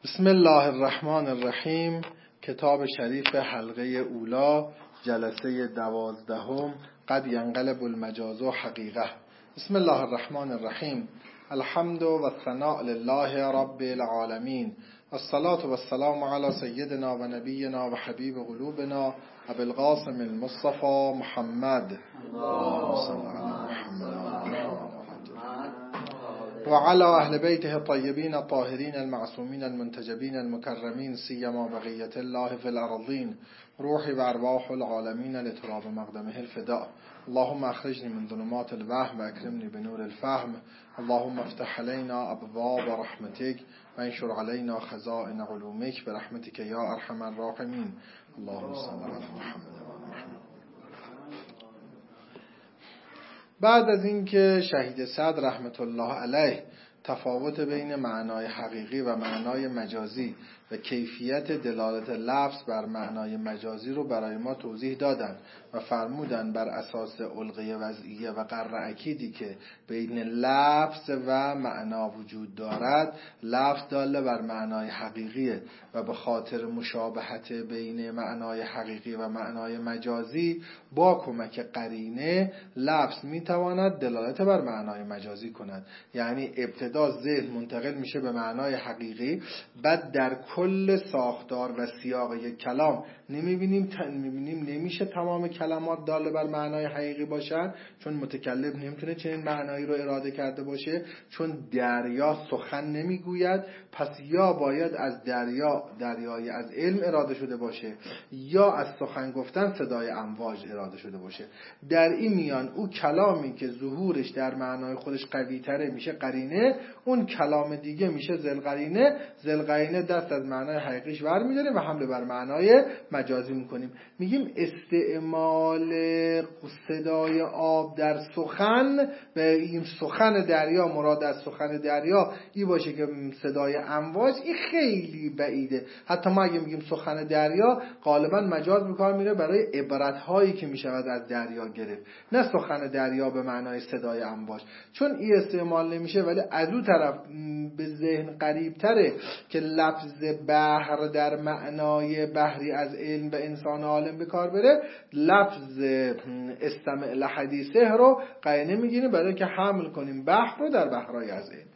بسم الله الرحمن الرحیم. کتاب شریف حلقه اولا، جلسه 12. قد ینقلب المجاز حقیقه. بسم الله الرحمن الرحیم. الحمد و الثناء لله رب العالمین، الصلاة و السلام علی سیدنا و نبینا و حبیب قلوبنا ابی القاسم المصطفى محمد و علی اهل بیته الطیبین الطاهرین المعصومین المنتجبین المکرمین سیما بقیة الله فی الارضین، روحی و ارواح العالمین لتراب مقدمه الفداء. اللهم اخرجنی من ظلمات الوهم و اکرمنی بنور الفهم. اللهم افتح علینا ابواب رحمتک و انشر علینا خزائن علومک برحمتک یا ارحم الراحمین. اللهم صل علی محمد. بعد از اینکه شهید صدر رحمت الله علیه تفاوت بین معنای حقیقی و معنای مجازی و کیفیت دلالت لفظ بر معنای مجازی رو برای ما توضیح دادن و فرمودن بر اساس علقه وضعیه و قرن اکیدی که بین لفظ و معنا وجود دارد، لفظ داله بر معنای حقیقیه و به خاطر مشابهت بین معنای حقیقی و معنای مجازی با کمک قرینه لفظ میتواند دلالت بر معنای مجازی کند. یعنی ابتدا ذهن منتقل میشه به معنای حقیقی، بعد در کل ساختار و سیاق یک کلام میبینیم نمیشه تمام کلمات داله بر معنای حقیقی باشن، چون متکلم نمیتونه چنین معنایی رو اراده کرده باشه، چون دریا سخن نمیگوید. پس یا باید از دریای از علم اراده شده باشه، یا از سخن گفتن صدای امواج اراده شده باشه. در این میان او کلامی که ظهورش در معنای خودش قوی تره میشه قرینه، اون کلام دیگه میشه ذوالقرینه. ذوالقرینه دست از معنای حقیقیش ور میداره و حمله بر معنای مجازی میکنیم. میگیم استعمال صدای آب در سخن، به این سخن دریا مراد از سخن دریا این باشه که صدای امواج، این خیلی بعیده. حتی ما اگه میگیم سخن دریا غالبا مجاز به کار میره برای عبرت هایی که میشود از دریا گرفت، نه سخن دریا به معنای صدای امواج، چون این استعمال نمیشه. ولی از اون طرف به ذهن قریب تره که لفظ بحر در معنای بحری از علم و انسان عالم به کار بره. لفظ استمع لحدیثه رو قرینه میگیریم برای که حمل کنیم بحر رو در بحرای از علم.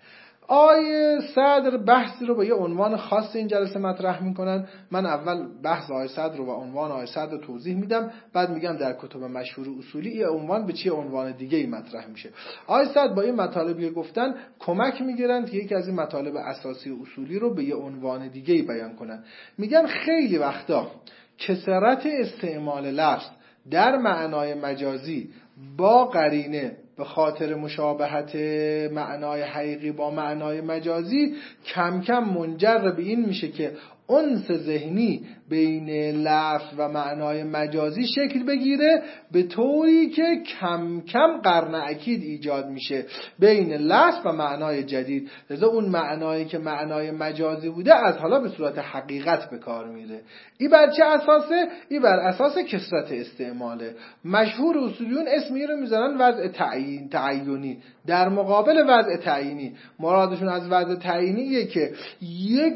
آیه صدر بحثی رو با یه عنوان خاص این جلسه مطرح میکنن. من اول بحث آیه صدر رو و عنوان آیه صدر رو توضیح میدم، بعد میگم در کتب مشهور اصولی این عنوان به چه عنوان دیگه ای مطرح میشه. آیه صدر با این مطالبی گفتن کمک میگیرن که یکی از این مطالب اساسی اصولی رو به یه عنوان دیگه ای بیان کنن. میگن خیلی وقتا کثرت استعمال لفظ در معنای مجازی با قرینه به خاطر مشابهت معنای حقیقی با معنای مجازی کم کم منجر به این میشه که انس ذهنی بین لفظ و معنای مجازی شکل بگیره، به طوری که کم کم قرن اکید ایجاد میشه بین لفظ و معنای جدید. لذا اون معنایی که معنای مجازی بوده از حالا به صورت حقیقت به کار میره. این بر چه اساسه؟ این بر اساس کثرت استعماله. مشهور اصولیون اسمی رو میذارن وضع تعیینی در مقابل وضع تعیینی. مرادشون از وضع تعیینیه که یک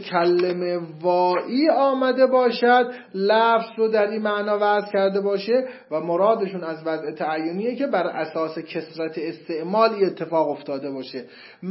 متکلم واعی آمده باشد، لفظ رو در این معنا وضع کرده باشه، و مرادشون از وضع تعیینیه که بر اساس کثرت استعمال اتفاق افتاده باشه.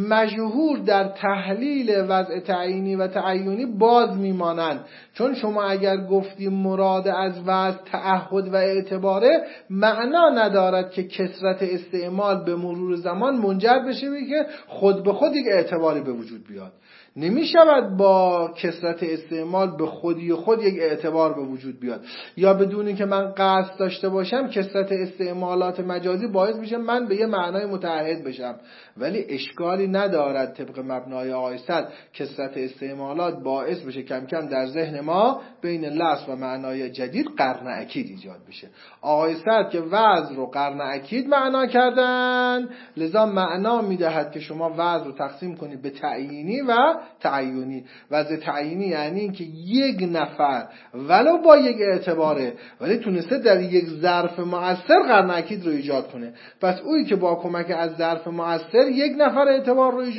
مشهور در تحلیل وضع تعیینی و تعیینی باز میمانند، چون شما اگر گفتی مراد از وضع تعهد و اعتباره، معنا ندارد که کثرت استعمال به مرور زمان منجر بشه به که خود به خود یک اعتباری به وجود بیاد. نمی شود با کثرت استعمال به خودی خود یک اعتبار به وجود بیاد، یا بدونی که من قصد داشته باشم کثرت استعمالات مجازی باعث میشه من به یه معنای متعهد بشم. ولی اشکالی ندارد طبق مبنای آیه صدر کثرت استعمالات باعث بشه کم کم در ذهن ما بین لفظ و معنای جدید قرن اکید ایجاد بشه. آیه صدر که وضع رو قرن اکید معنا کردن، لذا معنا میدهد که شما وضع رو تقسیم کنید به تعیینی و تعیینی. وضع تعیینی یعنی اینکه یک نفر ولو با یک اعتباره، ولی تونسته در یک ظرف مؤثر قرن اکید رو ایجاد کنه. پس اویی که با کمک از ظرف مؤثر یک نفر اعتبار رو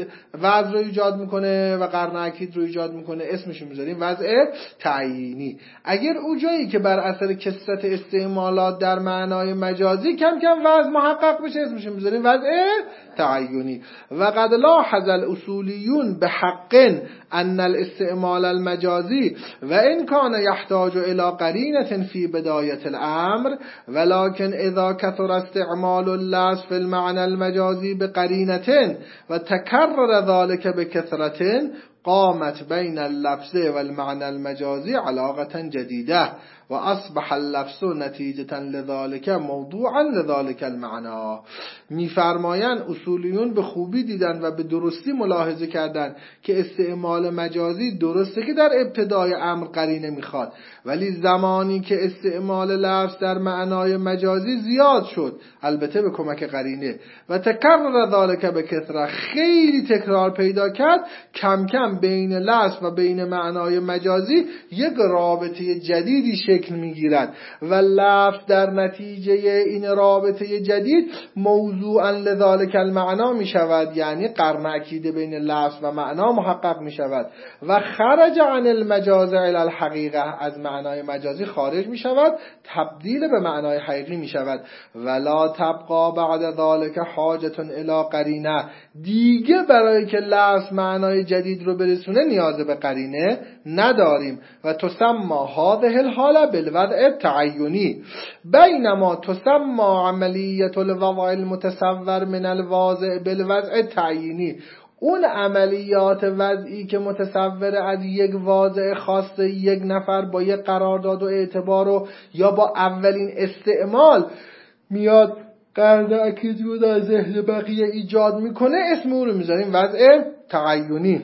وضع رو ایجاد میکنه و قرن اکید رو ایجاد میکنه، اسمش رو میذاریم وضع تعیینی. اگر او جایی که بر اثر کثرت استعمالات در معنای مجازی کم کم وضع محقق بشه، اسمش رو میذاریم وضع تعیینی. و قد لاحظ الاصولیون بحق ان الاستعمال المجازی و ان كان يحتاج الى قرینة في بداية الامر، ولكن اذا كثر استعمال اللفظ في المعنى المجازي بقرینة و تكرر ذلك بكثرة قامت بين اللفظ والمعنى المجازي علاقة جديدة و اصبح اللفظ نتیجة لذلك موضوعا لذلك المعنى. میفرمایند اصولیون به خوبی دیدن و به درستی ملاحظه کردن که استعمال مجازی درسته که در ابتدای امر قرینه میخواد، ولی زمانی که استعمال لفظ در معنای مجازی زیاد شد، البته به کمک قرینه، و تکرر ذلك به کثرت، خیلی تکرار پیدا کرد، کم کم بین لفظ و بین معنای مجازی یک رابطه جدیدی شکل میگیرد و لفظ در نتیجه این رابطه جدید موضوعا لذالک المعنا می شود، یعنی قرن اکید بین لفظ و معنا محقق می شود و خرج عن المجاز الى الحقیقه، از معنای مجازی خارج می شود، تبدیل به معنای حقیقی می شود. ولا تبقى بعد ذلك حاجة الى قرینه، دیگه برای که لفظ معنای جدید رو برسونه نیاز به قرینه نداریم. و تسمى هذه الحاله بالوضع التعینی، بینما تسمى عملیه الوضع المتصور من الواضع بالوضع التعیینی، اون عملیات وضعی که متصور از یک واضع خاص یک نفر با یک قرارداد و اعتبار و یا با اولین استعمال میاد قرن اکید رو در ذهن بقیه ایجاد میکنه، اسم اون رو میذاریم وضع تعینی،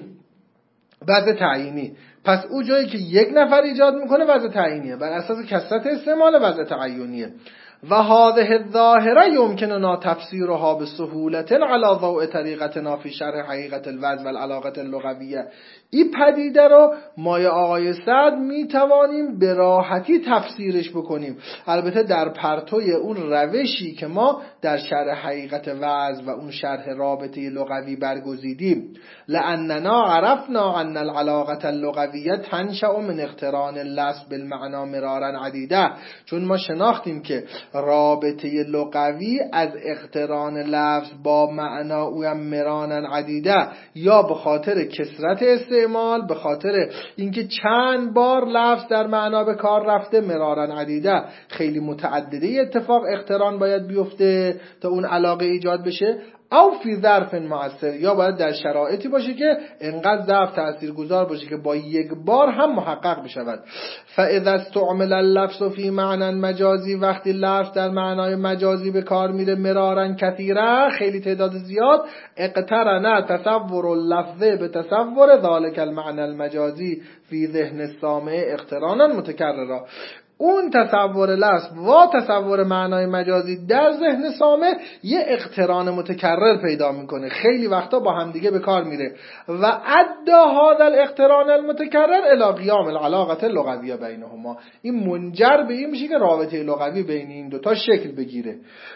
وضع تعیینی. پس او جایی که یک نفر ایجاد میکنه وضع تعیینیه، بر اساس کثرت استعمال وضع تعیینیه. و هذه الظاهره یمکننا تفسیرها بسهولة علی ضوء طریقتنا فی شرح حقیقت الوضع والعلاقه اللغویه. این پدیده رو مایه آقای سعد میتوانیم به راحتی تفسیرش بکنیم، البته در پرتوی اون روشی که ما در شرح حقیقت وضع و اون شرح رابطه لغوی برگزیدیم. لاننا عرفنا ان العلاقه اللغویه تنشأ من اقتران اللفظ بالمعنى مرارا عدیده، چون ما شناختیم که رابطه لغوی از اقتران لفظ با معنا او هم مرارا عدیده، یا به خاطر کثرت استعمال، به خاطر اینکه چند بار لفظ در معنا به کار رفته، مرارا عدیده، خیلی متعدده اتفاق اقتران باید بیفته تا اون علاقه ایجاد بشه، او فی ظرف مؤثر، یا باید در شرایطی باشه که انقدر ظرف تاثیرگذار باشه که با یک بار هم محقق بشود. فاذا استعمل اللفظ فی معنی مجازی، وقتی لفظ در معنای مجازی به کار میره مرارا کثیرا، خیلی تعداد زیاد، اقترن تصور اللفظ به تصور ذلك المعنی المجازی فی ذهن السامع اقترانا متکررا، اون تصور لفظ و تصور معنای مجازی در ذهن سامع یه اقتران متکرر پیدا میکنه، خیلی وقتا با همدیگه به کار میره. و ادى هذا الاقتران المتکرر الى قیام العلاقه اللغویه بینهما، این منجر به این میشه که رابطه لغوی بین این دوتا شکل بگیره.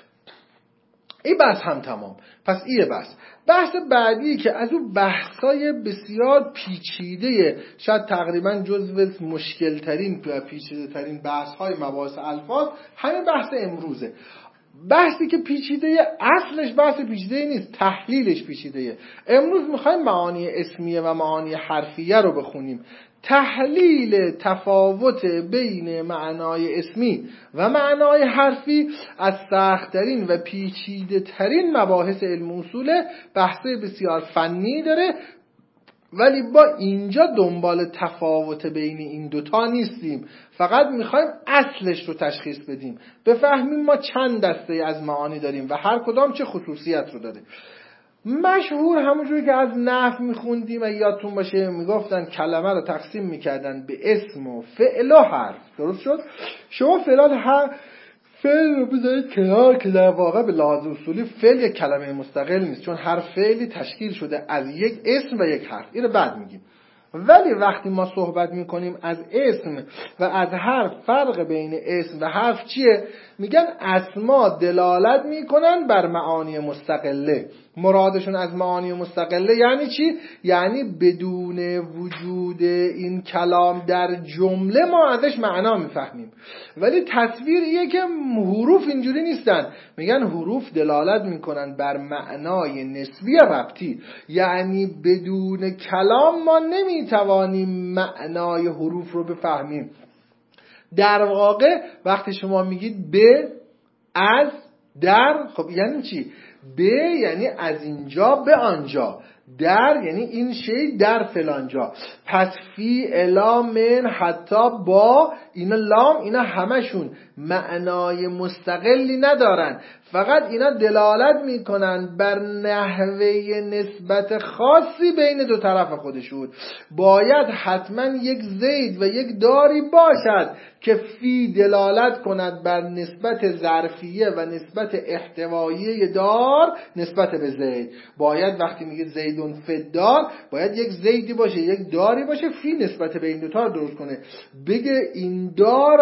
این بحث هم تمام. پس این بحث بعدی که از اون بحثای بسیار پیچیده، شاید تقریبا جزو مشکل ترین و پیچیده ترین بحث‌های مباحث الفاظ، همین بحث امروزه. بحثی که پیچیده، اصلش بحث پیچیده نیست، تحلیلش پیچیده. امروز میخوایم معانی اسمیه و معانی حرفیه رو بخونیم. تحلیل تفاوت بین معنای اسمی و معنای حرفی از سخت‌ترین و پیچیده‌ترین مباحث علم اصول، بحث بسیار فنی داره، ولی با اینجا دنبال تفاوت بین این دوتا نیستیم، فقط میخوایم اصلش رو تشخیص بدیم، بفهمیم ما چند دسته از معانی داریم و هر کدام چه خصوصیت رو داره. مشهور همونجوری که از نحو میخوندیم و یادتون باشه میگفتن کلمه رو تقسیم میکردن به اسم و فعل و حرف، درست شد؟ شما فعل رو بذارید کنار که در واقع به لحاظ اصولی فعل یک کلمه مستقل نیست، چون هر فعلی تشکیل شده از یک اسم و یک حرف. اینو بعد میگیم. ولی وقتی ما صحبت میکنیم از اسم و از حرف، فرق بین اسم و حرف چیه؟ میگن اسما دلالت میکنن بر معانی مستقله. مرادشون از معانی مستقله یعنی چی؟ یعنی بدون وجود این کلام در جمله ما ازش معنا میفهمیم. ولی تصویر ایه که حروف اینجوری نیستن. میگن حروف دلالت میکنن بر معنای نسبی ربطی، یعنی بدون کلام ما نمیتوانیم معنای حروف رو بفهمیم. در واقع وقتی شما میگید به، از، در، خب یعنی چی؟ به یعنی از اینجا به آنجا، در یعنی این شی در فلانجا. پس فی، الا، من، حتی، با، اینا لام، اینا همشون معنای مستقلی ندارن، فقط اینا دلالت میکنن بر نحوه نسبت خاصی بین دو طرف خودشون. باید حتما یک زید و یک داری باشد که فی دلالت کند بر نسبت ظرفیه و نسبت احتوایی دار نسبت به زید. باید وقتی میگه زیدون فدار، باید یک زیدی باشه، یک داری باشه، فی نسبت به این دوتا رو درست کنه، بگه این دار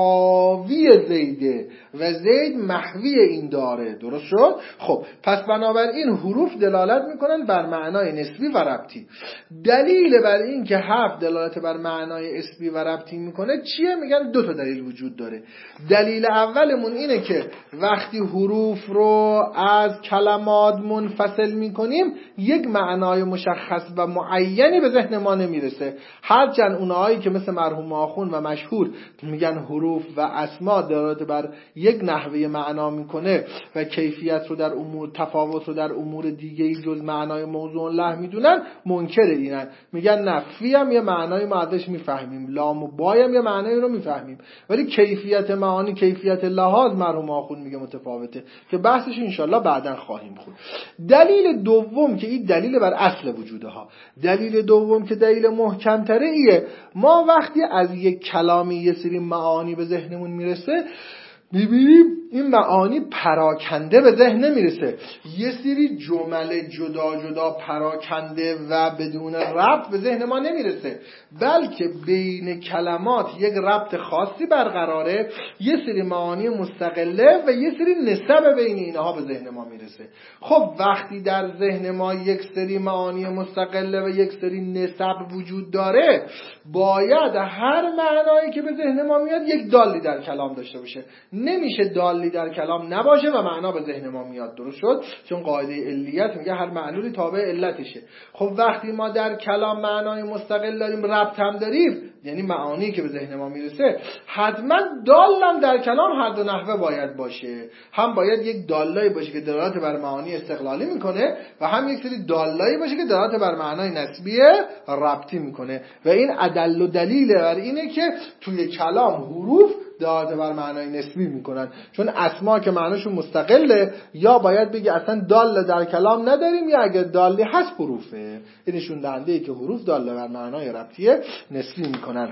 حاوی زیده و زید محوی این داره. درست شد؟ خب پس بنابراین حروف دلالت میکنن بر معنای نسبی و ربطی. دلیل بر این که حرف دلالت بر معنای نسبی و ربطی میکنه چیه؟ میگن دو تا دلیل وجود داره. دلیل اولمون اینه که وقتی حروف رو از کلمات منفصل میکنیم یک معنای مشخص و معینی به ذهن ما نمیرسه. هرچند اونهایی که مثل مرحوم آخوند و مشهور میگن حروف و اسما دلالت بر یک نحوه معنا میکنه و کیفیت رو در امور، تفاوت رو در امور دیگه‌ای جز معنای موضوع له میدونن، منکر اینن. میگن نه، فی هم یه معنای ما ازش میفهمیم، لام و بای هم یه معنای رو میفهمیم، ولی کیفیت معانی، کیفیت لحاظ مرحوم آخوند میگه متفاوته که بحثش انشالله بعداً خواهیم خورد. دلیل دوم که این دلیل بر اصل وجوده ها، دلیل دوم که دلیل محکم تره ایه، ما وقتی از یک کلامی یه سری معانی به ذهنمون میرسه میبینیم این معانی پراکنده به ذهن نمیرسه. یه سری جمله جدا جدا پراکنده و بدون ربط به ذهن ما نمیرسه، بلکه بین کلمات یک ربط خاصی برقراره، یه سری معانی مستقله و یه سری نسب بین اینها به ذهن ما میرسه. خب وقتی در ذهن ما یک سری معانی مستقله و یک سری نسب وجود داره، باید هر معنایی که به ذهن ما میاد یک دالی در کلام داشته باشه. نمیشه دالی در کلام نباشه و معنا به ذهن ما میاد. درست شد؟ چون قاعده علیت میگه هر معلولی تابع علتشه. خب وقتی ما در کلام معنای مستقل داریم، ربط هم داریم، یعنی معانی که به ذهن ما میرسه، حتما دالم در کلام هر دو نحوه باید باشه. هم باید یک دالایی باشه که دلالت بر معانی استقلالی میکنه و هم یک سری دالایی باشه که دلالت بر معنای نسبی ربطی میکنه. و این ادل و دلیل بر اینه که توی کلام حروف دلالت بر معنای نسبی میکنن، چون اسما که معناشون مستقله، یا باید بگی اصلا دال در کلام نداریم، یا اگر دالی هست حروفه. این نشون دهنده ای که حروف دال بر معنای ربطی نسبی میکنن.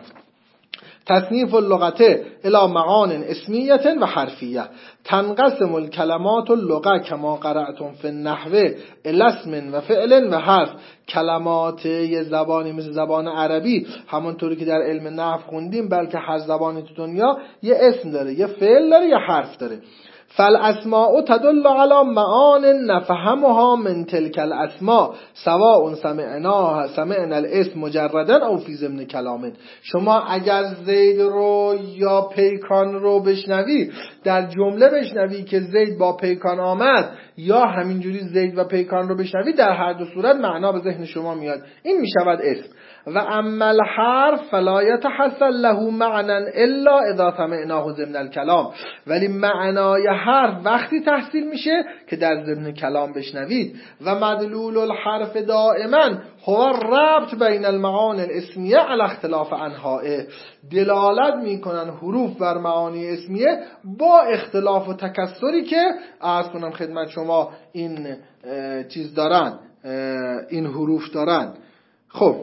تصنیف اللغته الى معان اسمیه و حرفیه. تنقسم الکلمات اللغه کما قرأتم فی النحو الی اسم و فعل و حرف. کلمات یه زبانی مثل زبان عربی، همونطوری که در علم نحو خوندیم، بلکه هر زبانی تو دنیا یه اسم داره، یه فعل داره، یه حرف داره. فالاسماء تدل على معان نفهمها من تلك الاسماء سواء سمعنا الاسم مجردا او فی ضمن کلام. شما اگر زید رو یا پیکان رو بشنوی، در جمله بشنوی که زید با پیکان آمد، یا همینجوری زید و پیکان رو بشنوی، در هر دو صورت معنا به ذهن شما میاد. این میشود اسم. و اما الحرف فلا يتحصل له معنى الا اذا سمعناه ضمن الكلام. ولی معنای حرف وقتی تحصیل میشه که در ضمن کلام بشنوید. و مدلول الحرف دائما هو الربط بین المعانی الاسمیه علی اختلاف انحائه. دلالت میکنن حروف بر معانی اسمیه با اختلاف و تکثری که عرض کنم خدمت شما این چیز دارن، این حروف دارن. خب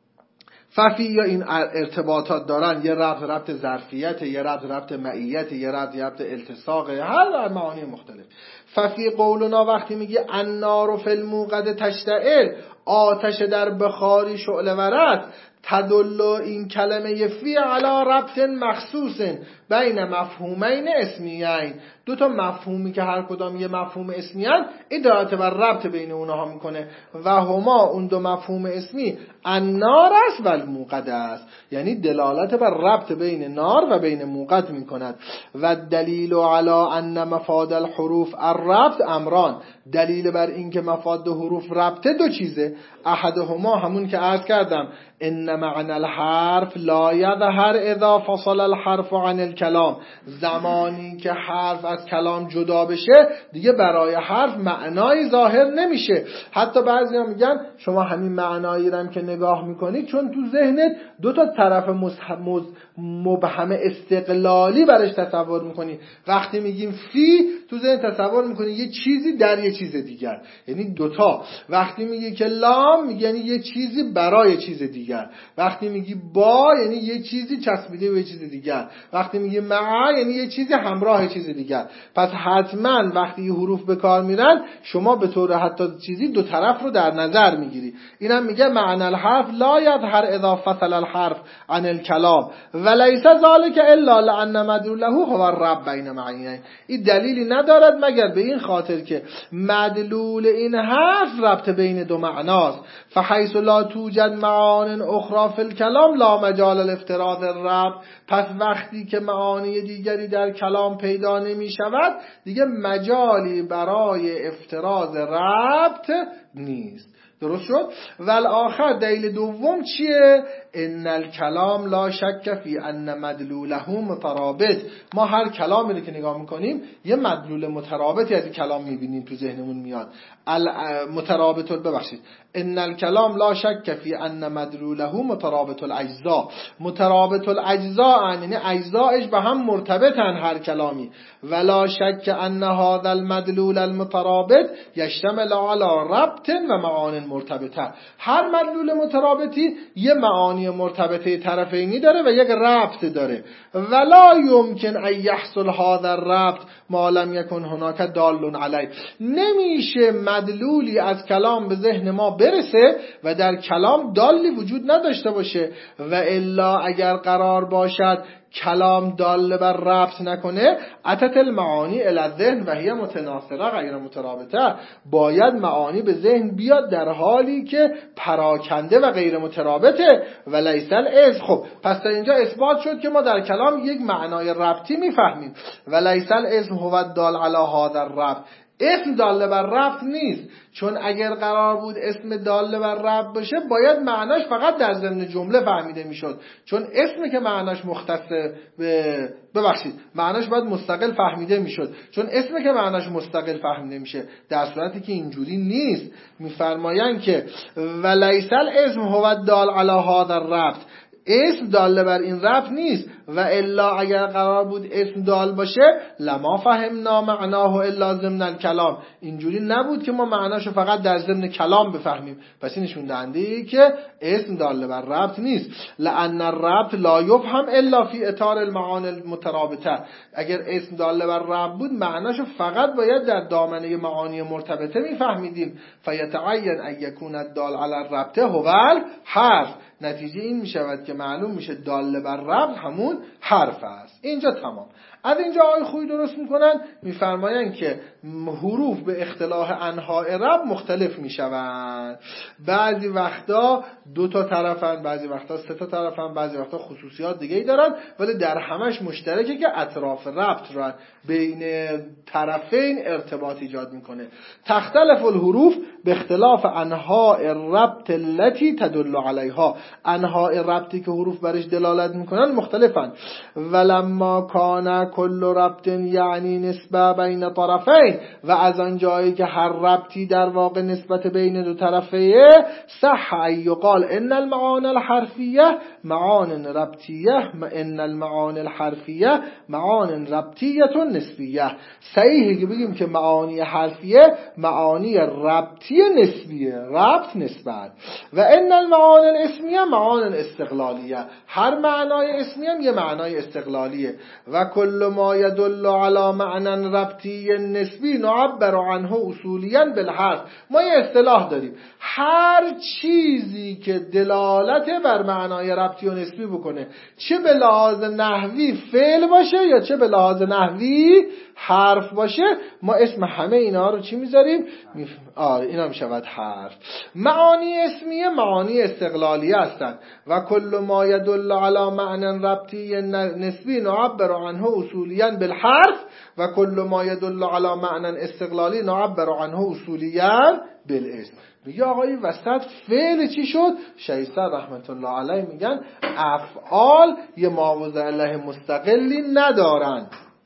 ففی یا این ارتباطات دارن، یه ربط ظرفیت، یه ربط معیت، یه ربط التصاق، هر معانی مختلف. ففی قولنا وقتی میگه النار فی الموقد تشتعل، آتش در بخاری شعله ورد، تدل این کلمه فی علی ربط مخصوص بین مفهومین اسمیین. دو تا مفهومی که هر کدام یه مفهوم اسمی هست، این دلالت بر ربط بین اونها میکنه و هما، اون دو مفهوم اسمی، النار است و الموقد است، یعنی دلالت بر ربط بین نار و بین موقد میکند. و دلیل علی ان مفاد الحروف الربط امران، دلیل بر این که مفاد حروف ربط دو چیزه. احدهما همون که عرض کردم، ان معنى الحرف لا یظهر اذا فصل الحرف عن الكلام، زمانی که حرف از کلام جدا بشه دیگه برای حرف معنای ظاهر نمیشه. حتی بعضیا میگن شما همین معنایی رو که نگاه میکنید چون تو ذهنت دو تا طرف مبهم استقلالی برش تصور میکنی. وقتی میگیم فی، تو ذهن تصور میکنی یه چیزی در یه چیز دیگر، یعنی دوتا. وقتی میگی که لام، میگی یعنی یه چیزی برای چیز دیگر. وقتی میگی با، یعنی یه چیزی چسبیده به یه چیز دیگر. وقتی میگی مع، یعنی یه چیزی همراه چیز دیگر. پس حتما وقتی یه حروف به کار میرن، شما به طور حتی چیزی دو طرف رو در نظر میگیری. اینم میگه معنی الحرف لا یظهر اذا فصل الحرف عن الكلام وليس ذلك الا لان مدلوله هو الربط بین معنیین. این دلیلی ندارد مگر به این خاطر که مدلول این حرف ربط بین دو معناست. فحیث لا توجد معان اخرى فی الكلام لا مجال الافتراض الربط، پس وقتی که معانی دیگری در کلام پیدا نمی شود دیگه مجالی برای افتراض ربط نیست. درست شد؟ والآخر، دلیل دوم چیه؟ ان الکلام لا شک فی ان مدلوله مترابط. ما هر کلامی رو که نگاه میکنیم یه مدلول مترابطی از این کلام میبینیم، تو ذهنمون میاد. مترابط، ببخشید، ان الکلام لا شک فی ان مدلوله مترابط الاجزاء. مترابط الاجزاء یعنی اجزایش به هم مرتبطن هر کلامی. ولا شک ان هذا المدلول المترابط یشتمل علی ربط و معان مرتبطه. هر مدلول مترابطی یه معانی مرتبطه طرفینی داره و یک ربط داره. ولا یمکن ان یحصل هذا الربط ما لم یکن هناک دال علیه. نمیشه مدلولی از کلام به ذهن ما برسه و در کلام دالی وجود نداشته باشه. و الا اگر قرار باشد کلام دال بر ربط نکنه، اتت المعانی الی الذهن و هی متناثره غیر مترابطه، باید معانی به ذهن بیاد در حالی که پراکنده و غیر مترابطه. و لیس الاسم. خب پس در اینجا اثبات شد که ما در کلام یک معنای ربطی میفهمیم. و لیس الاسم هو الدال علی هذا الربط. اسم دال بر ربط نیست، چون اگر قرار بود اسم دال بر ربط باشه باید معناش فقط در ضمن جمله فهمیده میشد، چون اسمی که معناش مختص معناش باید مستقل فهمیده میشد، چون اسمی که معناش مستقل فهمیده میشه، در صورتی که اینجوری نیست. میفرمایند که ولیس الاسم هو الدال علی هذا الربط، اسم دال بر این ربط نیست. و الا اگر قرار بود اسم دال باشه لما فهمنا معناه الا ضمن الکلام، اینجوری نبود که ما معناشو فقط در ضمن کلام بفهمیم. پس این نشون دهنده ای که اسم دال بر ربط نیست. لان الربط لا یفهم الا فی اطار المعانی المترابطه. اگر اسم دال بر ربط بود معناشو فقط باید در دامنه معانی مرتبطه میفهمیدیم. فیتعین ان یکون الدال علی الربط هو الحرف. نتیجه این میشود که معلوم میشه دال بر ربط همون حرف است. اینجا تمام. از اینجا آقای خویی درست میکنن، میفرمایند که حروف به اختلاف انواع ربط مختلف میشوند. بعضی وقتا دو تا طرفن، بعضی وقتا سه تا طرفن، بعضی وقتا خصوصیات دیگه ای دارن، ولی در همش مشترکه که اطراف ربط را بین طرفین ارتباط ایجاد میکنه. تختلف الحروف به اختلاف انواع الربط التي تدل علیها. انواع ربطی که حروف برش دلالت میکنن مختلفن. ولما کان کل ربط یعنی نسبه بین طرفین، و از آن جایی که هر ربطی در واقع نسبت بین دو طرفه، صح ان یقال ان المعانی الحرفیه معان ربطیه ان المعانی الحرفیه معان ربطیه نسبیه. صحیحه که بگیم که معانی حرفیه معانی ربطی نسبیه، ربط نسبت. و ان المعانی الاسمیه معان استقلالیه. هر معنای اسمی هم یه معنای استقلالیه. استقلالیه. و کل ما یدل علی معنی ربطی نسبی نعبر عنه اصولیا بالحرف. ما یه اصطلاح داریم، هر چیزی که دلالت بر معنای ربطی و نسبی بکنه، چه به لحاظ نحوی فعل باشه یا چه به لحاظ نحوی حرف باشه، ما اسم همه اینا رو چی میذاریم؟ اینا میشود حرف. معانی اسمیه معانی استقلالیه هستند. و کل ما یدل علی معنی ربطی نسبی نعبر عنه اصولیا بالحرف و کل ما یدل علی معنی استقلالی نعبر عنه اصولیا بالاسم. میگه آقای وسط فعل چی شد؟ شیخ رحمت الله علیه میگن افعال یه ماوضع له مستقلی ندارن،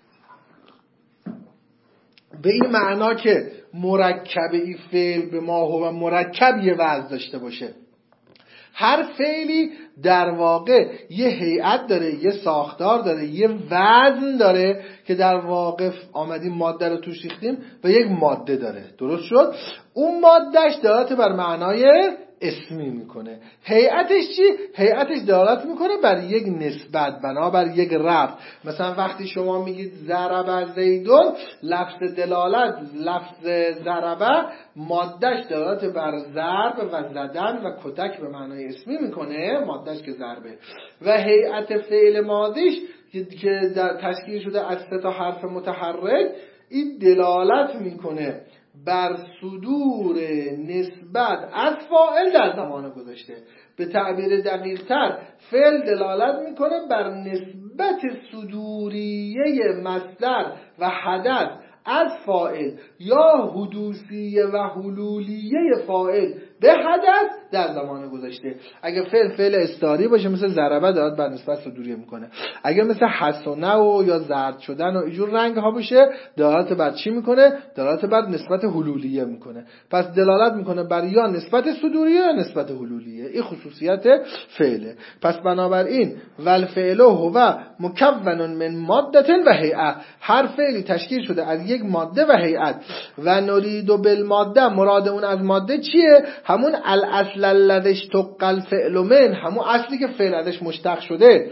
به این معنا که مرکب این فعل به ما هو مرکب یه وزن داشته باشه. هر فعلی در واقع یه هیئت داره، یه ساختار داره، یه وزن داره که در واقع آمدیم ماده رو توش ریختیم و یک ماده داره. درست شد؟ اون مادهش دلالت بر معنای اسمی میکنه. هیئتش چی؟ هیئتش دلالت میکنه بر یک نسبت، بنابر یک ربط. مثلا وقتی شما میگید ضرب زیدون، لفظ دلالت، لفظ ضربه مادهش دلالت بر ضرب و زدن و کتک به معنای اسمی میکنه، مادهش که ضربه. و هیئت فعل ماضیش که در تشکیل شده از 3 حرف متحرک، این دلالت میکنه بر صدور نسبت از فاعل در زمان گذشته. به تعبیر دقیق تر فعل دلالت میکنه بر نسبت صدوریه مصدر و حدث از فاعل یا حدوثیه و حلولیه فاعل به حدث در زمان گذشته. اگه فعل استعاری باشه مثل ضربه داد بر نسبت صدوریه میکنه. اگه مثل حسنه و یا زرد شدن و اینجور رنگ ها باشه دلالت بر چی میکنه؟ دلالت بر نسبت حلولیه میکنه. پس دلالت میکنه بر یا نسبت صدوریه یا نسبت حلولیه. این خصوصیت فعله. پس بنابراین والفعل هو مکون من ماده و هیئه، هر فعلی تشکیل شده از یک ماده و هیئت. و نرید بالماده، مراد اون از ماده چیه؟ همون الاصل الذی اشتق الفعل من، همون اصلی که فعل ازش مشتق شده.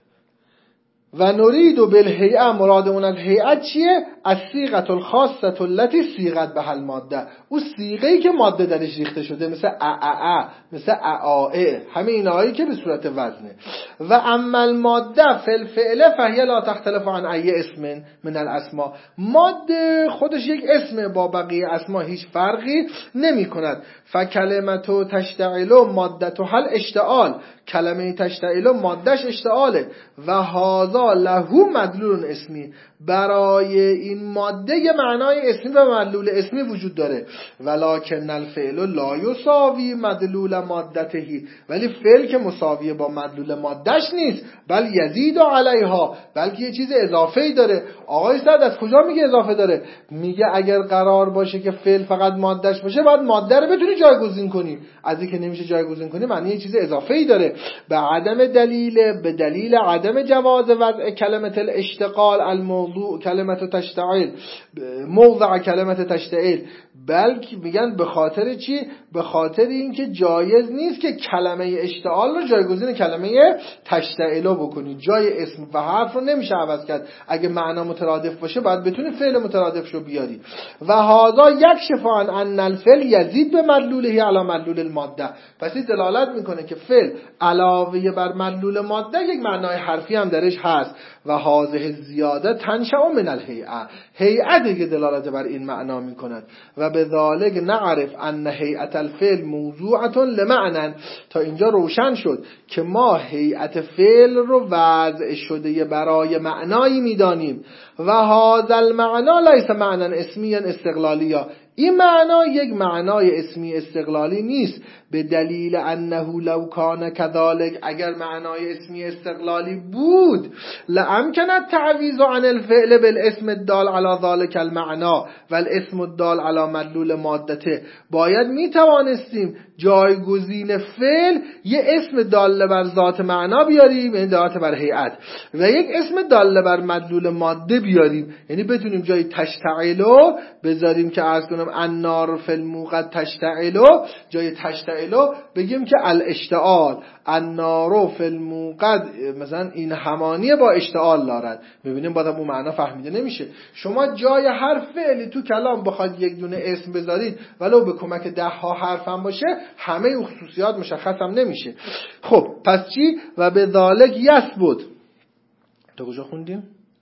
و نرید بالهیئه، مراد اون از هیئت چیه؟ الصیغه الخاصه التي صیغت بها الماده، اون صیغه‌ای که ماده درش ریخته شده، مثل مثل اعاء، همه اینایی که به صورت وزنه. و اما الماده فی الفعل فهی لا تختلف عن ای اسم من الاسماء، ماده خودش یک اسم، با بقیه اسما هیچ فرقی نمی کند. فکلمه تشتعل مادته حل اشتعال، کلمه تشتعل مادهش اشتعاله. و هذا له مدلول اسمی، برای این ماده یه معنای اسمی و مدلول اسمی وجود داره. ولکن الفعل لا یساوی مدلول مادته، ولی فعل که مساویه با مدلول مادهش نیست، بل یزید علیها، بلکه یه چیز اضافه‌ای داره. آقای سعد از کجا میگه اضافه داره؟ میگه اگر قرار باشه که فعل فقط مادهش باشه باید ماده رو بتونی جایگزین کنی، از اینکه نمیشه جایگزین کنی معنی یه چیز اضافه‌ای داره. به دلیل عدم جواز وضع کلمه الاشتغال الموضوع کلمه تشتعل موضع کلمه تشتعل، بلکه میگن به خاطر چی؟ به خاطر اینکه جایز نیست که کلمه اشتعال رو جایگزین کلمه تشتعل بکنی. جای اسم و حرف رو نمیشه عوض کرد، اگه معنا مترادف باشه باید بتونی فعل مترادف رو بیاری. و هذا یکشف عن ان الفعل یزید به مدلوله علی مدلول الماده، پس این دلالت میکنه که فعل علاوه بر مدلول ماده یک معنای حرفی هم درش هست. و هذه زیاده تنشأ من الهیئه، هیئتی که دلالت بر این معنا میکند. و بذالک نعرف ان هیئت الفعل موضوعه لمعنى، تا اینجا روشن شد که ما هیئت فعل رو وضع شده برای معنایی میدانیم. و هذا المعنى لیس معنی اسمی استقلالی، این معنا یک معنای اسمی استقلالی نیست. به دلیل انه لو کان كذلك، اگر معنای اسمی استقلالی بود لامکن التعویض عن الفعل بالاسم الدال على ذلك المعنى والاسم الدال على مدلول مادته، باید میتوانستیم جایگزین فعل یه اسم داله بر ذات معنا بیاریم، یعنی دالت بر هیئت، و یک اسم داله بر مدلول ماده بیاریم، یعنی بتونیم جای تشتعلو بذاریم که عرض کنم النار فی الموقد تشتعلو، جای تشتعلو بگیم که الاشتعال النار فی الموقد، مثلا این همانی با اشتعال دارد. میبینیم بعدم اون معنا فهمیده نمیشه. شما جای هر فعلی تو کلام بخواید یک دونه اسم بذارید ولو به کمک 10 حرف هم باشه، همه اون خصوصیات مشخص هم نمیشه. خب پس چی؟ و به ذالک یثبت. تا کجا خوندیم؟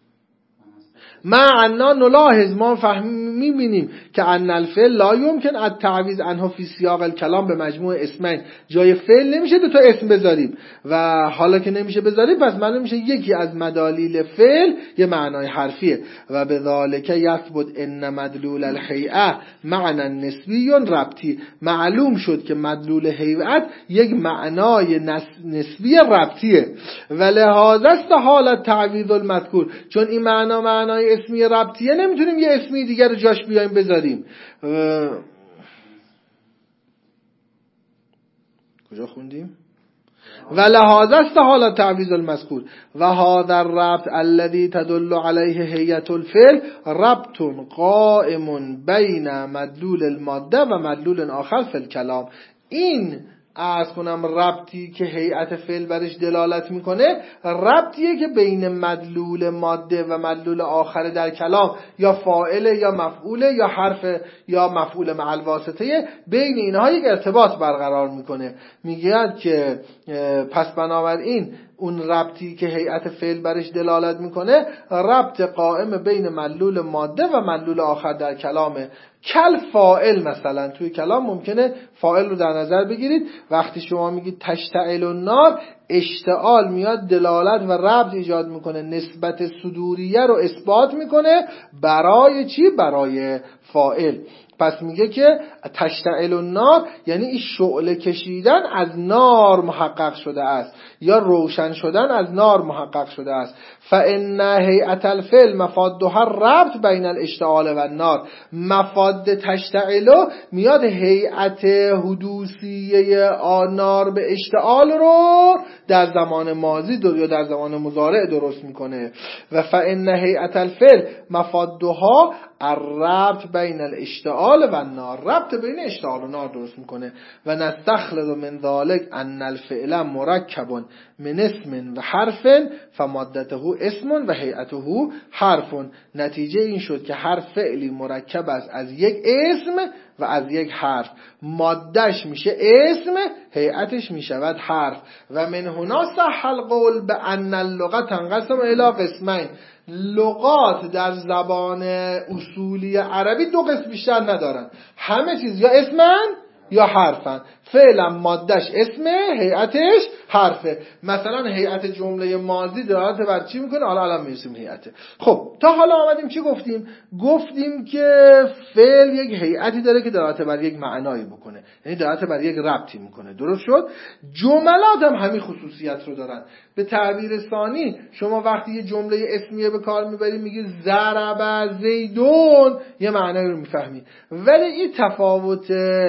معنا نلاحظ، ما میبینیم که ان الفعل لا یمکن التعویض عنه فی سیاق الکلام به مجموع اسمین، جای فعل نمیشه دو تا اسم بذاریم و حالا که نمیشه بذاریم پس معلوم میشه یکی از مدالیل فعل یه معنای حرفیه. و به ذالک یثبت ان مدلول الهیئه معنی نسبی ربطی، معلوم شد که مدلول هیئت یک معنای نسبی ربطیه. و لهذا است حالت تعویض المذکور، چون این معنای اسمی ربطیه نمیتونیم یه اسمی دیگر رو جاش بیایم بذاریم. کجا خوندیم؟ و لهذا است حالت تعویض المذکور و هذا الربط الذي تدل عليه هيئة الفعل ربط قائم بین مدلول الماده و مدلول آخر فی الکلام. این عرض کنم ربطی که هیئت فعل برش دلالت میکنه ربطیه که بین مدلول ماده و مدلول آخر در کلام، یا فاعل یا مفعول یا حرف یا مفعول مع الواسطه، بین اینها یک ارتباط برقرار میکنه. میگه که پس بنابراین اون ربطی که هیئت فعل برش دلالت میکنه ربط قائم بین مدلول ماده و مدلول آخر در کلامه. کل فاعل، مثلا توی کلام ممکنه فاعل رو در نظر بگیرید. وقتی شما میگید تشتعل النار، اشتعال میاد دلالت و ربط ایجاد میکنه، نسبت صدوریه رو اثبات میکنه برای چی؟ برای فاعل. پس میگه که تشتعل النار یعنی این شعله کشیدن از نار محقق شده است یا روشن شدن از نار محقق شده است. فان هیئت الفعل مفادها ربط بین الاشتعال و النار، مفاد تشتعل میاد هیئت حدوثیه نار به اشتعال رو در زمان ماضی یا در زمان مضارع درست میکنه. و فان هیئت الفعل مفادها الربط بین الاشتعال و النار، ربط بین اشتعال و نار درست میکنه. و نستخلص من ذلك ان الفعل مرکب من اسم و حرف فمادته اسم و هیئته حرف. نتیجه این شد که هر فعلی مرکب است از یک اسم و از یک حرف، مادهش میشه اسم، هیئتش میشود حرف. و من هنا صح القول بان اللغة تنقسم الی قسمین، لغات در زبان اصولی عربی دو قسم بیشتر ندارن، همه چیز یا اسمن یا حرفن. فعلا مادهش اسمه، هیئتش حرفه. مثلا هیئت جمله ماضی دلالت بر چی میکنه؟ حالا الان میرسیم هیئت. خب تا حالا آمدیم چی گفتیم؟ گفتیم که فعل یک هیئتی داره که دلالت بر یک معنایی بکنه، یعنی دلالت بر یک ربطی میکنه. درست شد؟ جملات هم همین خصوصیت رو دارن. به تعبیر ثانی شما وقتی یه جمله اسمیه به کار میبری میگی ضرب زیدون، یه معنایی رو میفهمی، ولی این تفاوت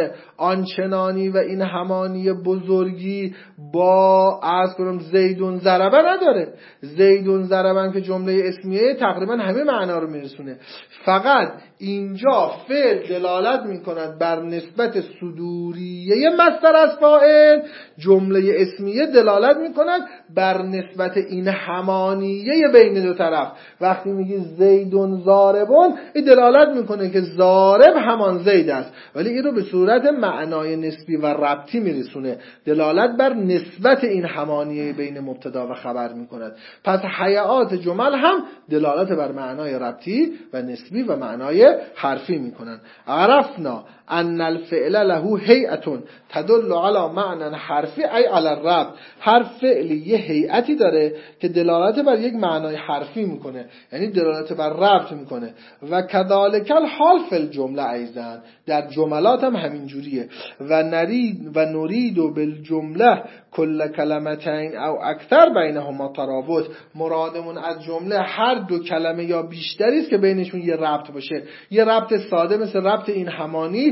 آنچنانی و این همانی بزرگی با عرض کنم زیدون ضربه نداره. زیدون ضربن که جمله اسمیه تقریبا همه معنا رو میرسونه، فقط اینجا فعل دلالت میکند بر نسبت صدوریه مصدر از فاعل، جمله اسمیه دلالت میکند بر نسبت این همانیه بین دو طرف. وقتی میگی زیدون ضاربون، این دلالت میکنه که ضارب همان زید است، ولی این رو به صورت معنای نسبی و ربطی میرسونه، دلالت بر نسبت این همانیه بین مبتدا و خبر میکند. پس هیئات جمل هم دلالت بر معنای ربطی و نسبی و معنای حرفی میکنن. عرفنا ان الفعل له هیئت تدل علی معنی حرفی ای علی الربط، هر فعلی یه هیئتی داره که دلالت بر یک معنای حرفی میکنه، یعنی دلالت بر ربط میکنه. و کذالک الحال فی الجمله ایضا، در جملات هم همین جوریه. و نرید بالجمله کل کلمتین او اکثر بینهما ترابط، مرادمون از جمله هر دو کلمه یا بیشتری است که بینشون یه ربط باشه، یه ربط ساده مثل ربط این همانی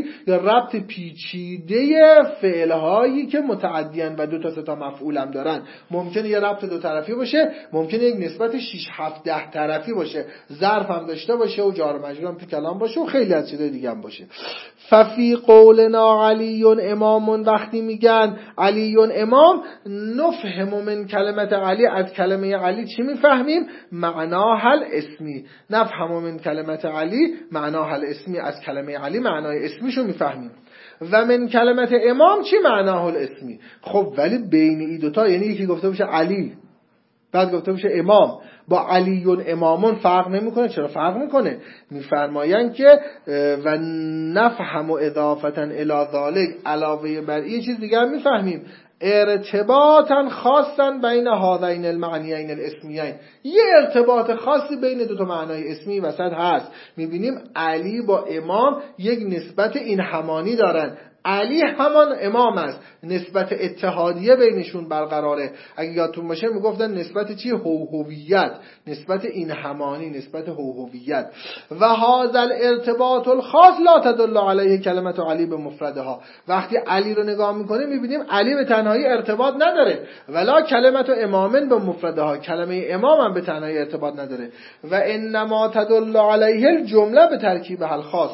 علی یا ربط پیچیده فعلهایی که متعدیان و 2 تا 3 تا مفعول هم دارن. ممکنه یه ربط 2 طرفی باشه، ممکنه یک نسبت 6 7 10 طرفی باشه، ظرف هم داشته باشه و جار و مجرور هم تو کلام باشه و خیلی از چیزای دیگه هم باشه. ففی قولنا علی امام، وقتی میگن علی امام، نفهم من کلمت علی، از کلمه علی چی میفهمیم؟ معناها الاسمی. نفهم من کلمت علی معناها الاسمی، از کلمه علی معنای اسمیشو میفهمیم. و من کلمت امام چی معناها الاسمی؟ خب ولی بین این دوتا، یعنی یکی گفته باشه علی بعد گفته باشه امام، با علیون امامون فرق نمیکنه. چرا فرق میکنه؟ میفرمایند که و نفهم و اضافتا الی ذالک، علاوه بر این چیز دیگه هم میفهمیم، ارتباطا خاصا بین هذین المعنیین الاسمیین، یه ارتباط خاصی بین 2 تا معنای اسمی وسط هست. میبینیم علی با امام یک نسبت این همانی دارن، علی همان امام است، نسبت اتحادیه بینشون برقراره. اگه یادتون باشه میگفتن نسبت چی؟ هویت، نسبت این همانی، نسبت هویت. و هذا الارتباط الخاص لا تدل علیه کلمت علی به مفردها. وقتی علی رو نگاه میکنیم میبینیم علی به تنهایی ارتباط نداره، ولا کلمت امامن به مفردها، کلمه امام هم به تنهایی ارتباط نداره. و انما تدل علیه الجمله به ترکیبها الخاص،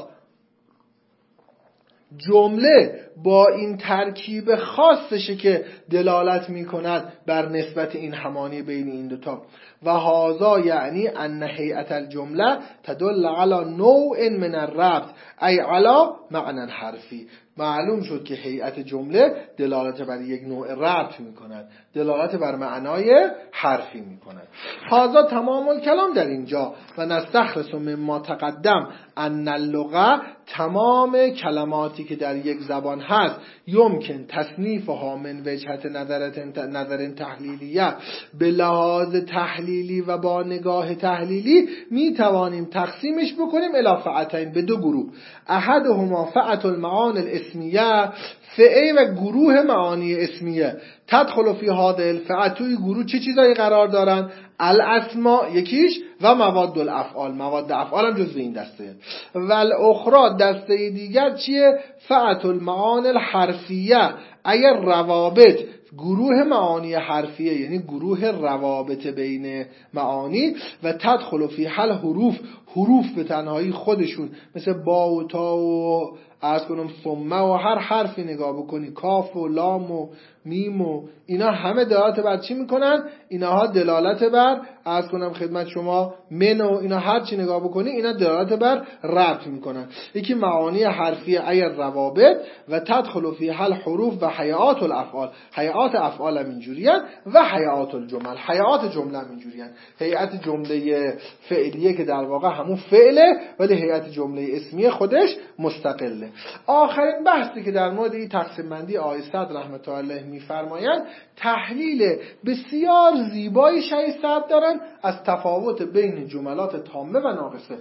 جمله با این ترکیب خاصشه که دلالت میکند بر نسبت این همانی بین این دوتا. و هذا یعنی ان هیئت الجمله تدل علی نوع من الربط ای علی معنی حرفی. معلوم شد که هیئت جمله دلالت بر یک نوع ربط میکند، دلالت بر معنای حرفی میکند. هذا تمام الکلام در اینجا. و نستخلص مما تقدم ان اللغه، تمام کلماتی که در یک زبان هست، یمکن تصنیفها من وجهت نظر تحلیلیه، به لحاظ تحلیلی و با نگاه تحلیلی میتوانیم تقسیمش بکنیم الی فئتین، به 2 گروه. احدهما فئة المعانی الاسمیه، فئه و گروه معانی اسمیه. تدخل فی هذه الفئه، توی گروه چه چیزایی قرار دارن؟ الاسماء یکیش، و مواد الافعال، مواد افعال هم جزو این دسته. و الاخرى دسته دیگر چیه؟ فئة المعانی الحرفیه، اگر روابط، گروه معانی حرفیه یعنی گروه روابط بین معانی. و تدخل فی حل حروف به تنهایی خودشون، مثل با و تا و عرض کنم ثم و هر حرفی نگاه بکنی، کاف و لام و میم و اینا همه دلالت بر چی میکنن؟ اینها دلالت بر، عرض کنم خدمت شما، من و اینا هر چی نگاه بکنی اینا دلالت بر ربط میکنن. یکی معانی حرفی ایر روابط، و تدخل فی حل حروف و حیات الافعال، حیات افعال هم اینجوریان و حیات الجمل، حیات جمله هم اینجوریان. هیئت جمله فعلیه که در واقع همون فعله، ولی هیئت جمله اسمیه خودش مستقله. آخرین بحثی که در مورد این تقسیم بندی آقای صدر رحمت الله علیه میفرمایند، تحلیل بسیار زیبایی شیخ صدر دارن از تفاوت بین جملات تامه و ناقصه.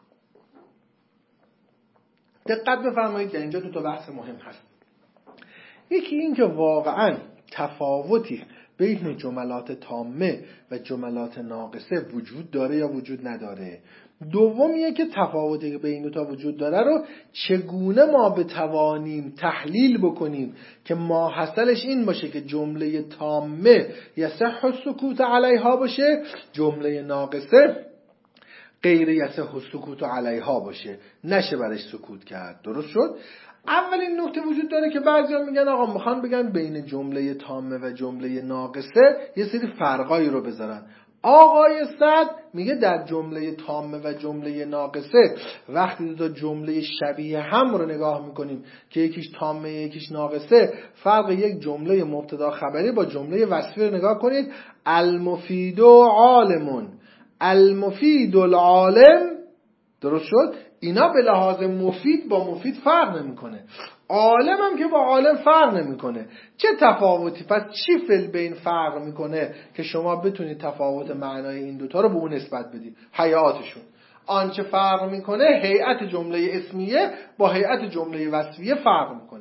دقت بفرمایید که اینجا 2 تا بحث مهم هست. یکی این که واقعا تفاوتی بین جملات تامه و جملات ناقصه وجود داره یا وجود نداره. دومیه که تفاوتی که بین 2 تا وجود داره رو چگونه ما بتوانیم تحلیل بکنیم که ما حاصلش این باشه که جمله تامه یصح السکوت علیها باشه، جمله ناقصه غیر یصح السکوت علیها باشه، نشه برش سکوت کرد. درست شد؟ اولین نکته وجود داره که بعضیا میگن آقا میخوان بگن بین جمله تامه و جمله ناقصه یه سری فرقایی رو بذارن. آقای صدر میگه در جمله تامه و جمله ناقصه وقتی 2 تا جمله شبیه هم رو نگاه میکنیم که یکیش تامه یکیش ناقصه، فرق یک جمله مبتدا خبری با جمله وصفی رو نگاه کنید. المفید عالمون، المفید العالم. درست شد؟ اینا به لحاظ مفید با مفید فرق نمیکنه، عالم هم که با عالم فرق نمیکنه. چه تفاوتی؟ پس چی فعل بین فرق میکنه که شما بتونید تفاوت معنای این 2 تا رو به اون نسبت بدید؟ حیاتشون. آنچه فرق میکنه هیئت جمله اسمیه با هیئت جمله وصفیه فرق میکنه.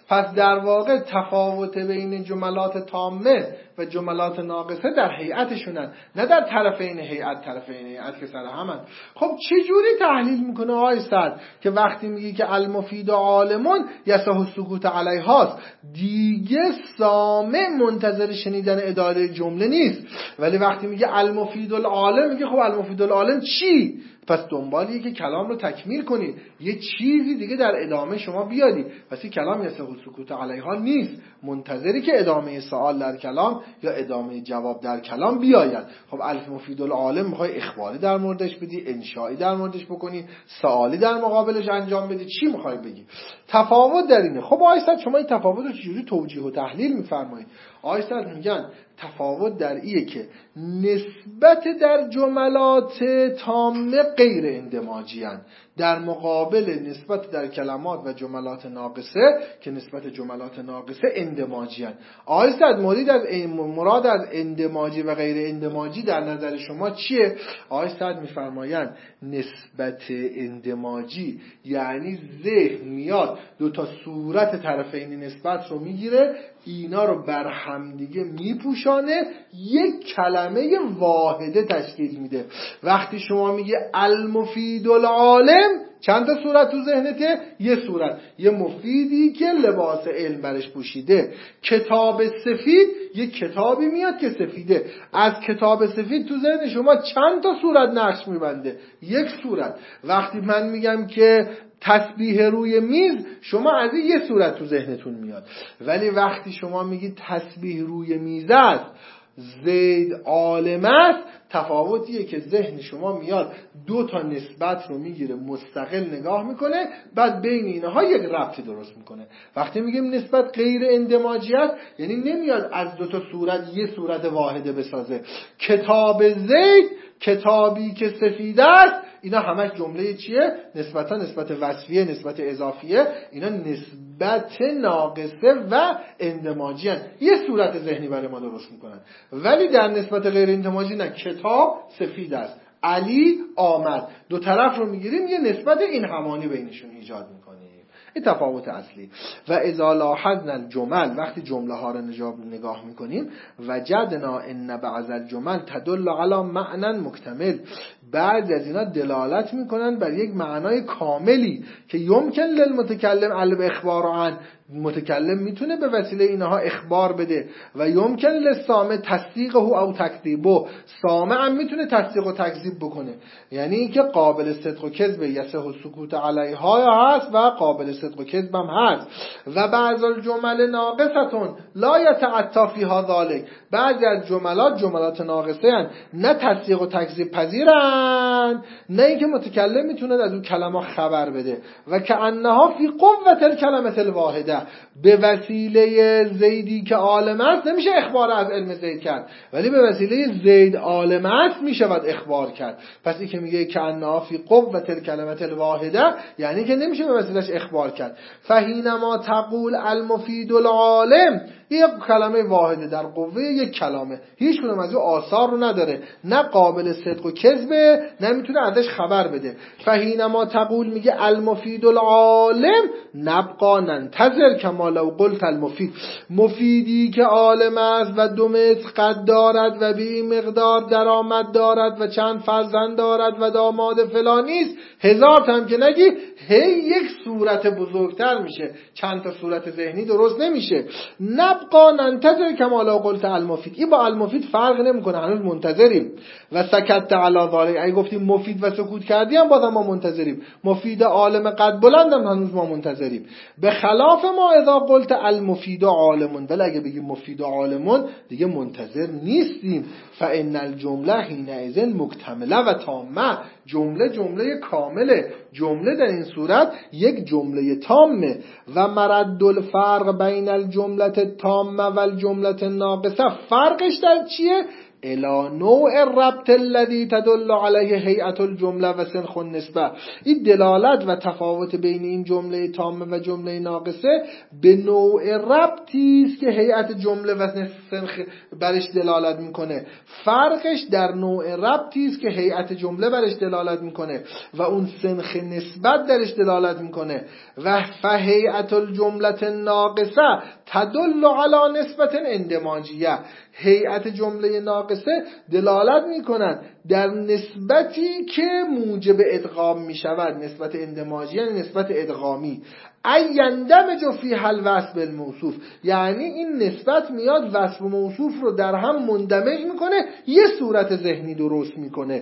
پس در واقع تفاوت بین جملات تامه و جملات ناقصه در هیئتشونن، نه در طرفین هیئت که سر همن. خب چه جوری تحلیل میکنه آقای سعد که وقتی میگی که المفید عالمون یصح السکوت علیهاست، دیگه سامع منتظر شنیدن اداره جمله نیست، ولی وقتی میگه المفید العالم میگه خب المفید العالم چی؟ پس دنبالیه که کلام رو تکمیل کنی، یه چیزی دیگه در ادامه شما بیاری. پس این کلام یصح السکوت علیها نیست، منتظری که ادامه سوال در کلام یا ادامه جواب در کلام بیاید. خب المفید العالم میخوای اخباری در موردش بدی، انشایی در موردش بکنی، سوالی در مقابلش انجام بدی، چی میخوای بگی؟ تفاوت در اینه. خب آقای سعد شما این تفاوت رو چجوری توجیه و تحلیل میفرمایید؟ آقای سعد میگن تفاوت در ایه که نسبت در جملات تامه غیر اندماجی هستند، در مقابل نسبت در کلمات و جملات ناقصه که نسبت جملات ناقصه اندماجی هستند. آقای سعد مراد از اندماجی و غیر اندماجی در نظر شما چیه؟ آقای سعد میفرمایند نسبت اندماجی یعنی ذهن میاد دو تا صورت طرفین نسبت رو میگیره، اینا رو بر همدیگه میپوشانه، یک کلمه واحده تشکیل میده. وقتی شما میگه المفید العالم چند تا صورت تو ذهنته؟ یه صورت، یه مفیدی که لباس علم برش پوشیده. کتاب سفید، یه کتابی میاد که سفیده. از کتاب سفید تو ذهن شما چند تا صورت نقش میبنده؟ یک صورت. وقتی من میگم که تسبیح روی میز، شما از این یه صورت تو ذهنتون میاد. ولی وقتی شما میگید تسبیح روی میز است، زید عالم است، تفاوتیه که ذهن شما میاد دو تا نسبت رو میگیره، مستقل نگاه میکنه، بعد بین اینها یک ربطی درست میکنه. وقتی میگیم نسبت غیر اندماجی است، یعنی نمیاد از دو تا صورت یه صورت واحده بسازه. کتاب زید، کتابی که سفید است، اینا همش جمله چیه؟ نسبت وصفیه، نسبت اضافیه، اینا نسبت ناقصه و اندماجی هستند، یه صورت ذهنی برای ما درست میکنن. ولی در نسبت غیر اندماجی نه، کتاب سفید است، علی آمد، دو طرف رو میگیریم، یه نسبت این همانی بینشون ایجاد میکنیم. این تفاوت اصلی. و اذا لاحظنا الجمل، وقتی جمله ها رو نگاه میکنیم، وجدنا ان بعض الجمل تدل علی معنی مکتمل، بعضی از اینا دلالت میکنن بر یک معنای کاملی که یمکن للمتکلم الاخبار عن، متکلم میتونه به وسیله اینها اخبار بده، و یمکن للسامع تصدیقه او تکذیبه، سامع هم میتونه تصدیق و تکذیب بکنه. یعنی اینکه قابل صدق و کذب، یصح السکوت علیها هست و قابل صدق و کذب هم هست. و بعض الجمل ناقصتون لا یتعطی فیها ذلک، بعضی از جملات ناقصه هستند، نه تصدیق و تکذیب پذیرن، نه اینکه متکلم میتونه از اون کلمه خبر بده. و کأنها فی قوة الکلمة الواحده، به وسیله زیدی که عالم است نمیشه اخبار از علم زید کرد، ولی به وسیله زید عالم است میشود اخبار کرد. پس این که میگه کأنها فی قوة الکلمة الواحده یعنی که نمیشه به وسیلهش اخبار کرد. فحینما تقول المفید العالم، یک کلمه واحده در قوه یک کلمه، هیچ کدوم از این آثار رو نداره، نه قابل صدق و کذبه، نه میتونه ازش خبر بده. فحینما تقول میگه المفید العالم، نبقا ننتظر کما لو قلت المفید، مفیدی که عالم است و 2 متر قد دارد و به این مقدار درآمد دارد و چند فرزند دارد و داماد فلانی است، 1000 تا هم که نگی، هی یک صورت بزرگتر میشه، چند تا صورت ذهنی درست نمیشه. نبقا ننتظر کما لو قلت المفید، این با المفید فرق نمیکنه، هنوز منتظریم. و سکت علی ذلک، اگه گفتیم مفید و سکوت کردی هم بازم ما منتظریم. مفید عالم قد بلند هم هنوز ما منتظریم. به خلاف ما اذا قلت المفید عالمون، ولی اگه بگیم مفید عالمون دیگه منتظر نیستیم. فان الجمله حینئذ مکتمله و تامه، جمله کامله، جمله در این صورت یک جمله تامه. و مرد الفرق بین الجمله تامه و الجمله ناقصه، فرقش در چیه؟ الی نوع الربط الذی تدل علیه هیئت الجمله و سنخ النسبه. این دلالت و تفاوت بین این جمله تامه و جمله ناقصه به نوع ربطی است که هیئت جمله و سنخ برش دلالت میکنه. فرقش در نوع ربطی است که هیئت جمله برش دلالت میکنه و اون سنخ نسبت درش دلالت میکنه. و فهیئت الجمله ناقصه تدل علی نسبت اندماجیه. هیئت جمله ناقصه دلالت میکنن در نسبتی که موجب ادغام میشود. نسبت اندماجی یعنی نسبت ادغامی. ایندمج فی حل وصف بالموصوف، یعنی این نسبت میاد وصف و موصوف رو در هم مندمج میکنه، یه صورت ذهنی درست میکنه.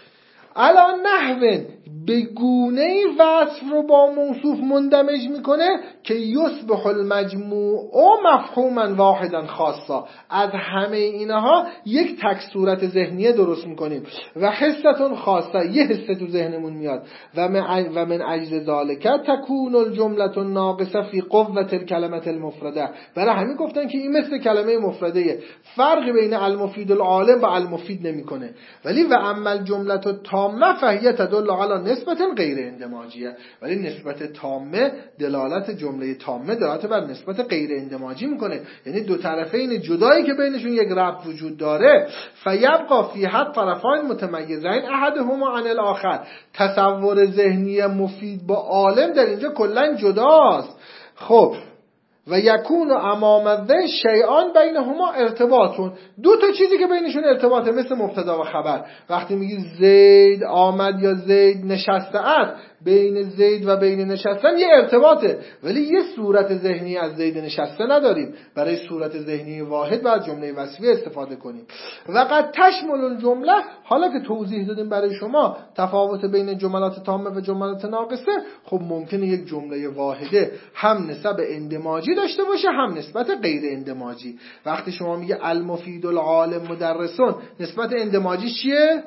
الان نحو به گونه وصف رو با موصوف مندمج میکنه که یصبح المجموع مفهوما واحدا خاصا. از همه اینها یک تک صورت ذهنیه درست میکنیم و حستون خاصه، یه حس تو ذهنمون میاد. و من اجل ذالک تکون الجمله الناقصه فی قوة الکلمه المفرده. برای همین گفتن که این مثل کلمه مفرده، فرق بین المفید العالم و المفید نمیکنه. ولی و اما جمله تامه فهیه تدل علی نسبت غیر اندماجیه. ولی نسبت تامه، دلالت جمله تامه دلالت بر نسبت غیر اندماجی میکنه، یعنی دو طرفین جدایی که بینشون یک ربط وجود داره. فیبقى فی حد طرفین متمیزین احدهما عن الاخر. تصور ذهنی مفید با عالم در اینجا کلا جداست. خب و یکون امام ذهن شیئان بینهما ارتباطون، دو تا چیزی که بینشون ارتباطه، مثل مبتدا و خبر. وقتی میگی زید آمد یا زید نشسته است، بین زید و بین نشستن یه ارتباطه، ولی یه صورت ذهنی از زید نشسته نداریم. برای صورت ذهنی واحد باید جمله وصفی استفاده کنیم. و قد تشمل الجمله، حالا که توضیح دادیم برای شما تفاوت بین جملات تامه و جملات ناقصه، خب ممکنه یک جمله واحده هم نسبت اندماجی داشته باشه هم نسبت غیر اندماجی. وقتی شما میگه المفید العالم مدرسون، نسبت اندماجیش چیه؟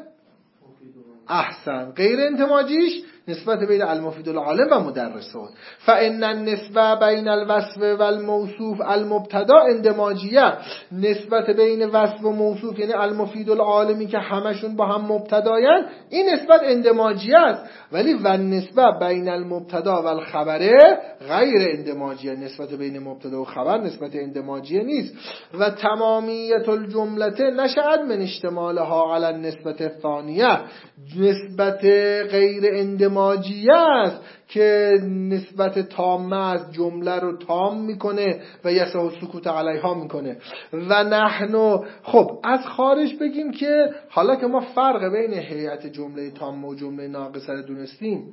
احسن. غیر اندماجیش نسبت بین المفید العالم و مدرسون. فان النسبه بین الوصف و الموصوف المبتدا اندماجیه. نسبت بین وصف و موصوف یعنی المفید العالمی که همشون با هم مبتداین، این نسبت اندماجیه است. ولی و النسبه بین المبتدا و الخبر غیر اندماجیه. نسبت بین مبتدا و خبر نسبت اندماجیه نیست. و تمامیت الجمله نشأت من اشتمالها علی النسبت الثانیه. نسبت غیر اندماجیه است که نسبت تامه از جمله رو تام میکنه و یسع سکوت علیها میکنه. و نحن، خب از خارج بگیم که حالا که ما فرق بین هیئت جمله تامه و جمله ناقصه رو دونستیم،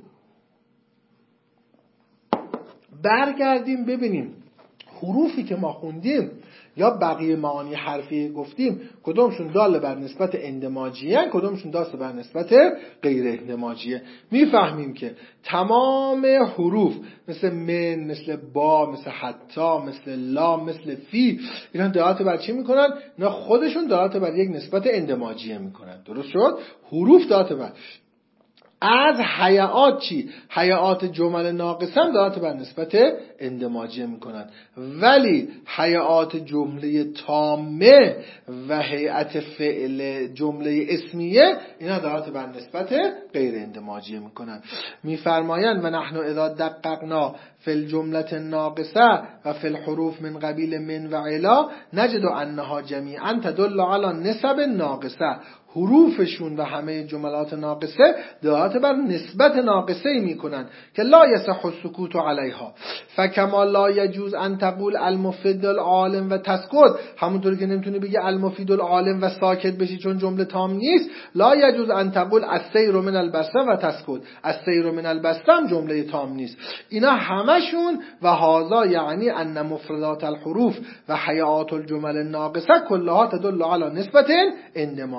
برگردیم ببینیم حروفی که ما خوندیم یا بقیه معانی حرفی گفتیم کدومشون دال بر نسبت اندماجیه، کدومشون دال بر نسبت غیر اندماجیه. میفهمیم که تمام حروف مثل من، مثل با، مثل حتی، مثل لام، مثل فی، اینا دلالت بر چی میکنن؟ اینا خودشون دلالت بر یک نسبت اندماجیه میکنن. درست شد؟ حروف دلالت بر از هیئات چی؟ هیئات جمل ناقصه هم دلالت بر نسبت اندماجیه میکنن، ولی هیئات جمله تامه و هیئت فعل جمله اسمیه اینا دلالت بر نسبت غیر اندماجیه میکنن. میفرمایند و نحن اذا دققنا فی الجمله ناقصه و فی الحروف من قبیل من و علا نجد انها جمیعا تدل علی نسب ناقصه. حروفشون و همه جملات ناقصه دلالت بر نسبت ناقصه میکنن که لا یصح السکوت علیها. فکما لا یجوز ان تقول المفید العالم و تسکت، همونطوری که نمیتونی بگی المفید العالم و ساکت بشی چون جمله تام نیست. لا یجوز ان تقول السیر من البسته و تسکت، السیر من البسته هم جمله تام نیست. اینا همشون و هذا یعنی ان مفردات الحروف و هیئات الجمل الناقصه کلها تدل علی نسبت اندماجیه.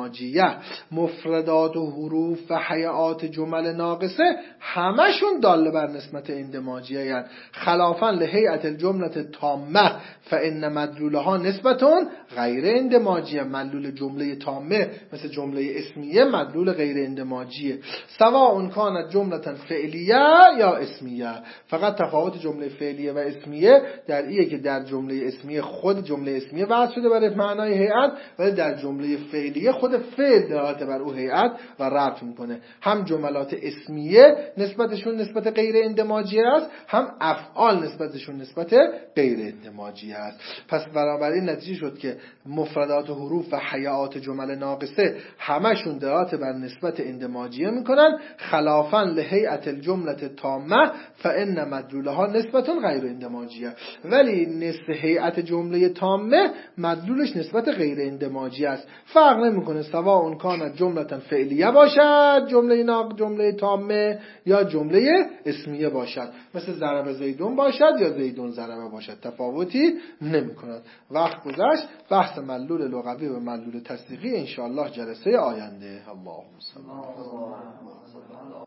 فعلیه، مفردات و حروف و هیئات جمل ناقصه همشون داله بر نسبت اندماجیه یعنی خلافا لهیئت الجمله تامه فان مدلولها نسبتون غیر اندماجیه. مدلول جمله تامه مثل جمله اسمیه مدلول غیر اندماجیه. سواء کانت جمله فعلیه یا اسمیه، فقط تفاوت جمله فعلیه و اسمیه در اینه که در جمله اسمیه خود جمله اسمیه وضع شده برای معنای هیئت، ولی در جمله فعلیه خود فعل دلالت بر او هیئت و رفع میکنه. هم جملات اسمیه نسبتشون نسبت غیر اندماجیه است، هم افعال نسبتشون نسبت غیر اندماجیه است. پس بنابراین نتیجه شد که مفردات و حروف و هیئات جمل ناقصه همشون دلالت بر نسبت اندماجیه میکنن، خلافا لهیئت الجمله تامه فان مدلولها نسبتون غیر اندماجیه. ولی نسبت هیئت جمله تامه مدلولش نسبت غیر اندماجی است. فرق نمیکنه سواء کانت جمله فعلیه باشد جمله تامه یا جمله اسمیه باشد، مثل ضرب زیدون باشد یا زیدون ضربه باشد، تفاوتی نمیکند. وقت گذشت. بحث مدلول لغوی و مدلول تصدیقی انشاءالله جلسه آینده. اللهم صل